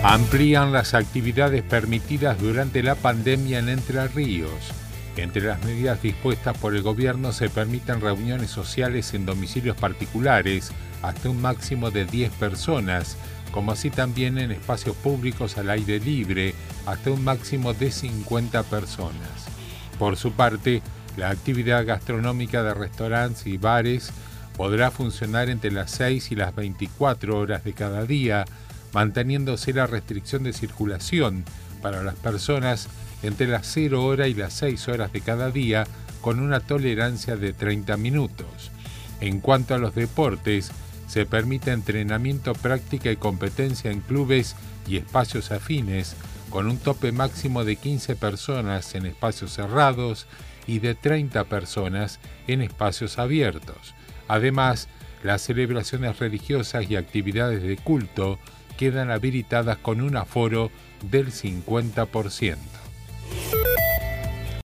Amplían las actividades permitidas durante la pandemia en Entre Ríos. Entre las medidas dispuestas por el gobierno se permiten reuniones sociales en domicilios particulares hasta un máximo de 10 personas, como así también en espacios públicos al aire libre hasta un máximo de 50 personas. Por su parte, la actividad gastronómica de restaurantes y bares podrá funcionar entre las 6 y las 24 horas de cada día, manteniéndose la restricción de circulación para las personas entre las 0 hora y las 6 horas de cada día, con una tolerancia de 30 minutos. En cuanto a los deportes, se permite entrenamiento, práctica y competencia en clubes y espacios afines, con un tope máximo de 15 personas en espacios cerrados y de 30 personas en espacios abiertos. Además, las celebraciones religiosas y actividades de culto quedan habilitadas con un aforo del 50%.